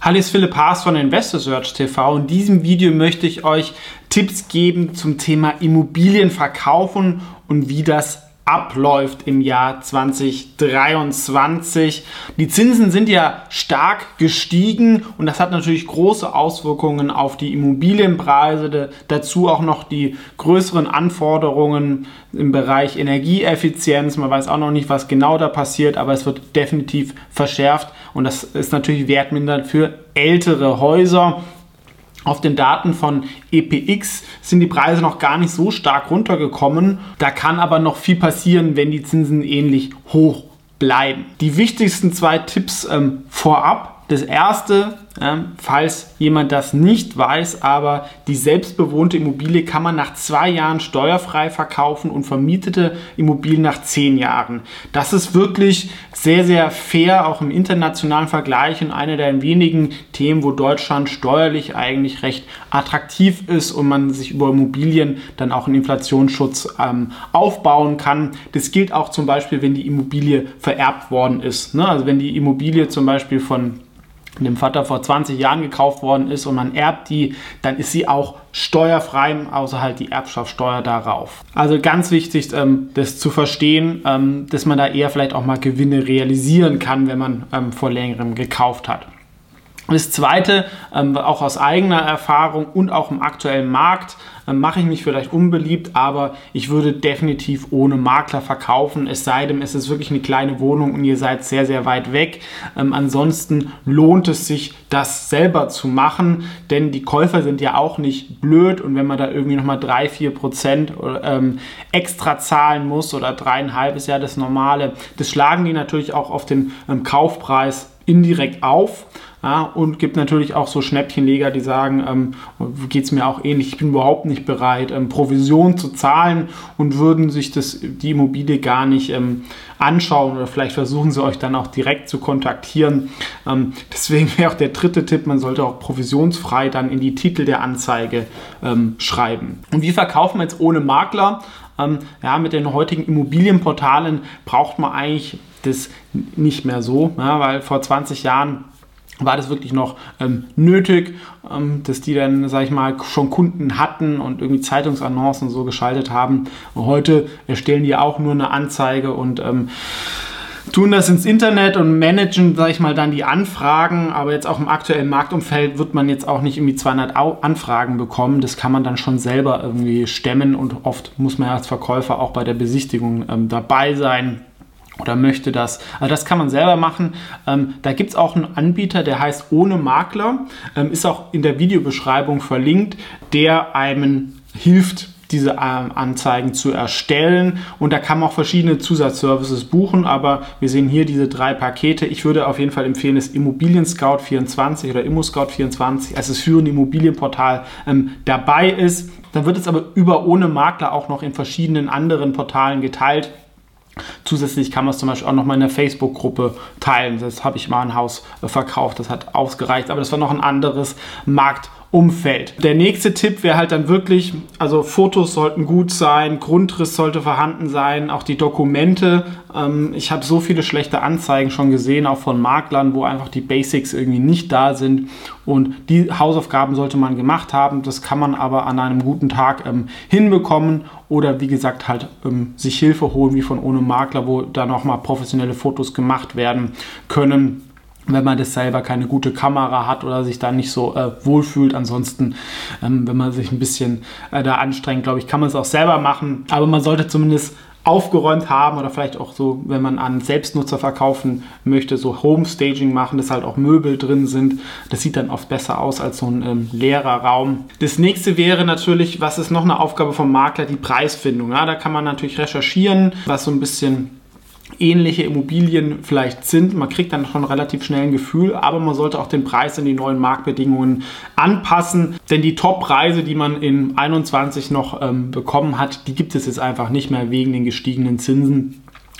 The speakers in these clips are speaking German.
Hallo, ist Philipp Haas von InvestorSearch TV. In diesem Video möchte ich euch Tipps geben zum Thema Immobilien verkaufen und wie das abläuft im Jahr 2023. Die Zinsen sind ja stark gestiegen und das hat natürlich große Auswirkungen auf die Immobilienpreise. Dazu auch noch die größeren Anforderungen im Bereich Energieeffizienz. Man weiß auch noch nicht, was genau da passiert, aber es wird definitiv verschärft und das ist natürlich wertmindernd für ältere Häuser. Auf den Daten von EPX sind die Preise noch gar nicht so stark runtergekommen. Da kann aber noch viel passieren, wenn die Zinsen ähnlich hoch bleiben. Die wichtigsten zwei Tipps vorab. Das erste, falls jemand das nicht weiß, aber die selbstbewohnte Immobilie kann man nach 2 Jahren steuerfrei verkaufen und vermietete Immobilien nach 10 Jahren. Das ist wirklich sehr, sehr fair, auch im internationalen Vergleich und eine der wenigen Themen, wo Deutschland steuerlich eigentlich recht attraktiv ist und man sich über Immobilien dann auch einen Inflationsschutz aufbauen kann. Das gilt auch zum Beispiel, wenn die Immobilie vererbt worden ist. Also wenn die Immobilie zum Beispiel von dem Vater vor 20 Jahren gekauft worden ist und man erbt die, dann ist sie auch steuerfrei, außer halt die Erbschaftssteuer darauf. Also ganz wichtig, das zu verstehen, dass man da eher vielleicht auch mal Gewinne realisieren kann, wenn man vor längerem gekauft hat. Das Zweite, auch aus eigener Erfahrung und auch im aktuellen Markt, mache ich mich vielleicht unbeliebt, aber ich würde definitiv ohne Makler verkaufen, es sei denn, es ist wirklich eine kleine Wohnung und ihr seid sehr, sehr weit weg. Ansonsten lohnt es sich, das selber zu machen, denn die Käufer sind ja auch nicht blöd und wenn man da irgendwie nochmal 3-4% extra zahlen muss oder 3,5 ist ja das Normale, das schlagen die natürlich auch auf den Kaufpreis indirekt auf. Ja, und gibt natürlich auch so Schnäppchenleger, die sagen, geht es mir auch ähnlich, ich bin überhaupt nicht bereit, Provision zu zahlen und würden sich die Immobilie gar nicht anschauen oder vielleicht versuchen sie euch dann auch direkt zu kontaktieren. Deswegen wäre auch der dritte Tipp, man sollte auch provisionsfrei dann in die Titel der Anzeige schreiben. Und wie verkaufen wir jetzt ohne Makler? Mit den heutigen Immobilienportalen braucht man eigentlich das nicht mehr so, weil vor 20 Jahren war das wirklich noch nötig, dass die dann, sag ich mal, schon Kunden hatten und irgendwie Zeitungsannoncen so geschaltet haben. Und heute erstellen die auch nur eine Anzeige und tun das ins Internet und managen, sag ich mal, dann die Anfragen. Aber jetzt auch im aktuellen Marktumfeld wird man jetzt auch nicht irgendwie 200 Anfragen bekommen. Das kann man dann schon selber irgendwie stemmen und oft muss man ja als Verkäufer auch bei der Besichtigung dabei sein. Oder möchte das. Also das kann man selber machen. Da gibt es auch einen Anbieter, der heißt Ohne Makler. Ist auch in der Videobeschreibung verlinkt, der einem hilft, diese Anzeigen zu erstellen. Und da kann man auch verschiedene Zusatzservices buchen. Aber wir sehen hier diese 3 Pakete. Ich würde auf jeden Fall empfehlen, das Immobilien Scout 24 oder Immo Scout 24 als das führende Immobilienportal dabei ist. Dann wird es aber über Ohne Makler auch noch in verschiedenen anderen Portalen geteilt. Zusätzlich kann man es zum Beispiel auch noch mal in der Facebook-Gruppe teilen. Das habe ich mal ein Haus verkauft, das hat ausgereicht, aber das war noch ein anderes Marktumfeld. Der nächste Tipp wäre halt dann wirklich, also Fotos sollten gut sein, Grundriss sollte vorhanden sein, auch die Dokumente. Ich habe so viele schlechte Anzeigen schon gesehen, auch von Maklern, wo einfach die Basics irgendwie nicht da sind und die Hausaufgaben sollte man gemacht haben. Das kann man aber an einem guten Tag hinbekommen oder wie gesagt halt sich Hilfe holen wie von Ohne Makler, wo da nochmal professionelle Fotos gemacht werden können, wenn man das selber keine gute Kamera hat oder sich da nicht so wohlfühlt. Ansonsten, wenn man sich ein bisschen da anstrengt, glaube ich, kann man es auch selber machen. Aber man sollte zumindest aufgeräumt haben oder vielleicht auch so, wenn man an Selbstnutzer verkaufen möchte, so Homestaging machen, dass halt auch Möbel drin sind. Das sieht dann oft besser aus als so ein leerer Raum. Das nächste wäre natürlich, was ist noch eine Aufgabe vom Makler, die Preisfindung. Ja, da kann man natürlich recherchieren, was so ein bisschen ähnliche Immobilien vielleicht sind. Man kriegt dann schon relativ schnell ein Gefühl, aber man sollte auch den Preis an die neuen Marktbedingungen anpassen, denn die Top-Preise, die man in 2021 noch bekommen hat, die gibt es jetzt einfach nicht mehr wegen den gestiegenen Zinsen.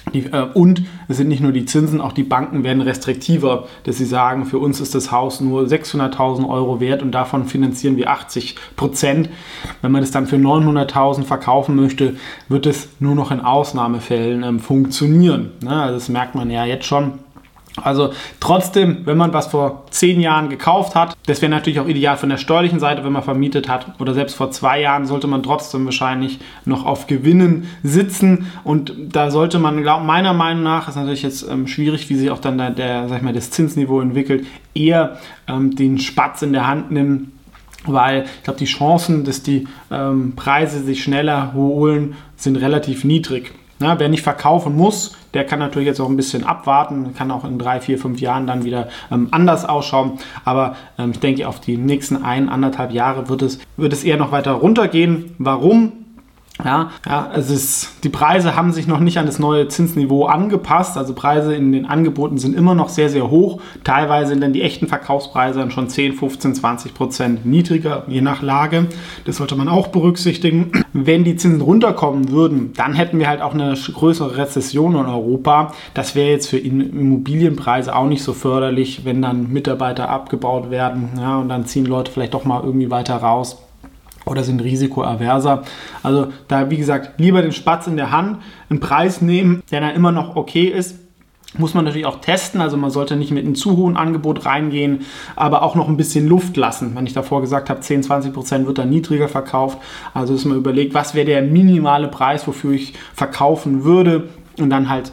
Und es sind nicht nur die Zinsen, auch die Banken werden restriktiver, dass sie sagen, für uns ist das Haus nur 600.000 Euro wert und davon finanzieren wir 80%. Wenn man das dann für 900.000 verkaufen möchte, wird es nur noch in Ausnahmefällen funktionieren. Also das merkt man ja jetzt schon. Also trotzdem, wenn man was vor 10 Jahren gekauft hat, das wäre natürlich auch ideal von der steuerlichen Seite, wenn man vermietet hat, oder selbst vor 2 Jahren sollte man trotzdem wahrscheinlich noch auf Gewinnen sitzen, und da sollte man, meiner Meinung nach, ist natürlich jetzt schwierig, wie sich auch dann das Zinsniveau entwickelt, eher den Spatz in der Hand nehmen, weil ich glaube, die Chancen, dass die Preise sich schneller holen, sind relativ niedrig. Ja, wer nicht verkaufen muss, der kann natürlich jetzt auch ein bisschen abwarten, kann auch in 3, 4, 5 Jahren dann wieder anders ausschauen. Aber ich denke, auf die nächsten 1,5 Jahre wird es eher noch weiter runtergehen. Warum? Ja, die Preise haben sich noch nicht an das neue Zinsniveau angepasst. Also Preise in den Angeboten sind immer noch sehr, sehr hoch. Teilweise sind dann die echten Verkaufspreise dann schon 10, 15, 20% niedriger, je nach Lage. Das sollte man auch berücksichtigen. Wenn die Zinsen runterkommen würden, dann hätten wir halt auch eine größere Rezession in Europa. Das wäre jetzt für Immobilienpreise auch nicht so förderlich, wenn dann Mitarbeiter abgebaut werden, ja, und dann ziehen Leute vielleicht doch mal irgendwie weiter raus oder sind risikoaverser. Also da, wie gesagt, lieber den Spatz in der Hand, einen Preis nehmen, der dann immer noch okay ist. Muss man natürlich auch testen, also man sollte nicht mit einem zu hohen Angebot reingehen, aber auch noch ein bisschen Luft lassen. Wenn ich davor gesagt habe, 10-20% wird dann niedriger verkauft, also dass man überlegt, was wäre der minimale Preis, wofür ich verkaufen würde, und dann halt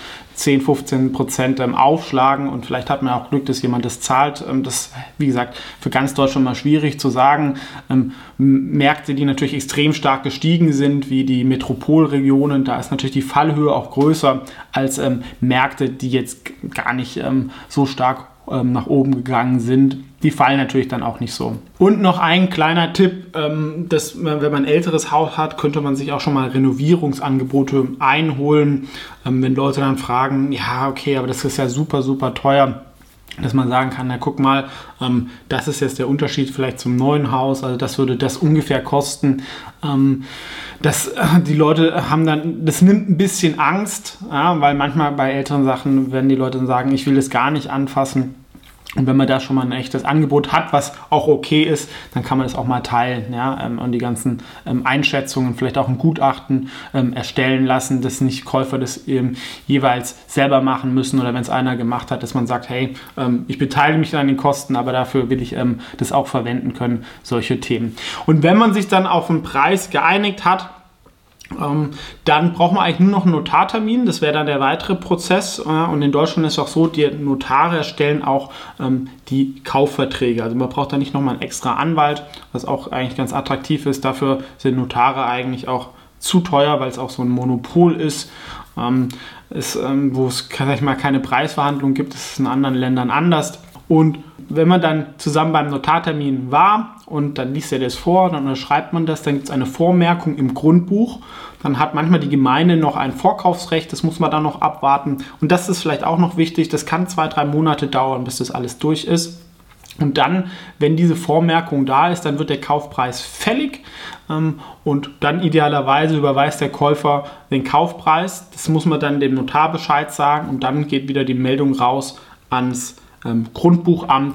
10-15% aufschlagen, und vielleicht hat man auch Glück, dass jemand das zahlt. Das, wie gesagt, für ganz Deutschland mal schwierig zu sagen. Märkte, die natürlich extrem stark gestiegen sind, wie die Metropolregionen, da ist natürlich die Fallhöhe auch größer als Märkte, die jetzt gar nicht so stark nach oben gegangen sind. Die fallen natürlich dann auch nicht so. Und noch ein kleiner Tipp, dass, wenn man ein älteres Haus hat, könnte man sich auch schon mal Renovierungsangebote einholen. Wenn Leute dann fragen, ja, okay, aber das ist ja super, super teuer, dass man sagen kann, na guck mal, das ist jetzt der Unterschied vielleicht zum neuen Haus, also das würde das ungefähr kosten. Die Leute haben dann, das nimmt ein bisschen Angst, ja, weil manchmal bei älteren Sachen werden die Leute dann sagen, ich will das gar nicht anfassen. Und wenn man da schon mal ein echtes Angebot hat, was auch okay ist, dann kann man das auch mal teilen, ja, und die ganzen Einschätzungen, vielleicht auch ein Gutachten erstellen lassen, dass nicht Käufer das jeweils selber machen müssen, oder wenn es einer gemacht hat, dass man sagt, hey, ich beteilige mich an den Kosten, aber dafür will ich das auch verwenden können, solche Themen. Und wenn man sich dann auf einen Preis geeinigt hat, dann braucht man eigentlich nur noch einen Notartermin, das wäre dann der weitere Prozess, und in Deutschland ist es auch so, die Notare erstellen auch die Kaufverträge, also man braucht da nicht nochmal einen extra Anwalt, was auch eigentlich ganz attraktiv ist. Dafür sind Notare eigentlich auch zu teuer, weil es auch so ein Monopol ist, wo es, sag ich mal, keine Preisverhandlung gibt. Das ist in anderen Ländern anders. Und wenn man dann zusammen beim Notartermin war und dann liest er das vor, dann unterschreibt man das, dann gibt es eine Vormerkung im Grundbuch. Dann hat manchmal die Gemeinde noch ein Vorkaufsrecht, das muss man dann noch abwarten. Und das ist vielleicht auch noch wichtig, das kann 2-3 Monate dauern, bis das alles durch ist. Und dann, wenn diese Vormerkung da ist, dann wird der Kaufpreis fällig, und dann idealerweise überweist der Käufer den Kaufpreis. Das muss man dann dem Notar Bescheid sagen, und dann geht wieder die Meldung raus ans Grundbuchamt,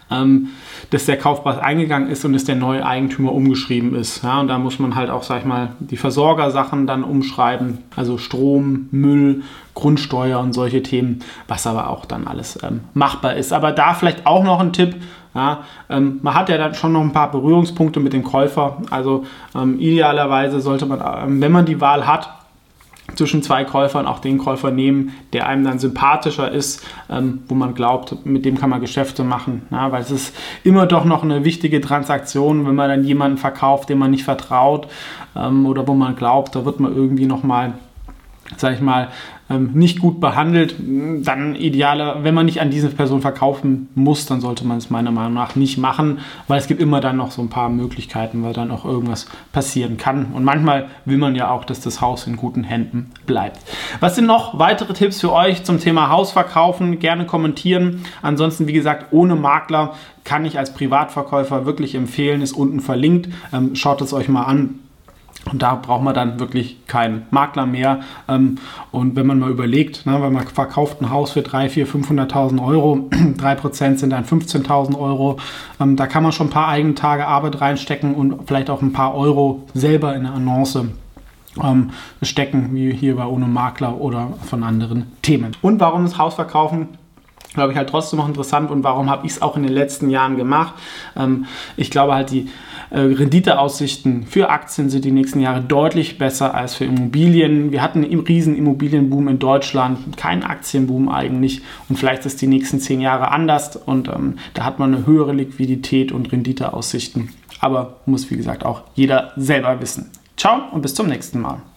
dass der Kaufpreis eingegangen ist und dass der neue Eigentümer umgeschrieben ist. Ja, und da muss man halt auch, sag ich mal, die Versorgersachen dann umschreiben, also Strom, Müll, Grundsteuer und solche Themen, was aber auch dann alles machbar ist. Aber da vielleicht auch noch ein Tipp, ja, man hat ja dann schon noch ein paar Berührungspunkte mit dem Käufer, also idealerweise sollte man, wenn man die Wahl hat, zwischen 2 Käufern auch den Käufer nehmen, der einem dann sympathischer ist, wo man glaubt, mit dem kann man Geschäfte machen. Ja, weil es ist immer doch noch eine wichtige Transaktion, wenn man dann jemanden verkauft, dem man nicht vertraut, oder wo man glaubt, da wird man irgendwie nochmal, sag ich mal, nicht gut behandelt, dann idealer, wenn man nicht an diese Person verkaufen muss, dann sollte man es meiner Meinung nach nicht machen, weil es gibt immer dann noch so ein paar Möglichkeiten, weil dann auch irgendwas passieren kann. Und manchmal will man ja auch, dass das Haus in guten Händen bleibt. Was sind noch weitere Tipps für euch zum Thema Haus verkaufen? Gerne kommentieren. Ansonsten, wie gesagt, ohne Makler kann ich als Privatverkäufer wirklich empfehlen, ist unten verlinkt. Schaut es euch mal an. Und da braucht man dann wirklich keinen Makler mehr. Und wenn man mal überlegt, weil man verkauft ein Haus für 300.000, 400.000, 500.000 Euro, 3% sind dann 15.000 Euro. Da kann man schon ein paar Eigentage Arbeit reinstecken und vielleicht auch ein paar Euro selber in eine Annonce stecken, wie hier bei Ohne Makler oder von anderen Themen. Und warum das Haus verkaufen glaube ich halt trotzdem noch interessant und warum habe ich es auch in den letzten Jahren gemacht. Ich glaube halt, die Renditeaussichten für Aktien sind die nächsten Jahre deutlich besser als für Immobilien. Wir hatten einen riesen Immobilienboom in Deutschland, keinen Aktienboom eigentlich und vielleicht ist die nächsten 10 Jahre anders und da hat man eine höhere Liquidität und Renditeaussichten. Aber muss, wie gesagt, auch jeder selber wissen. Ciao und bis zum nächsten Mal.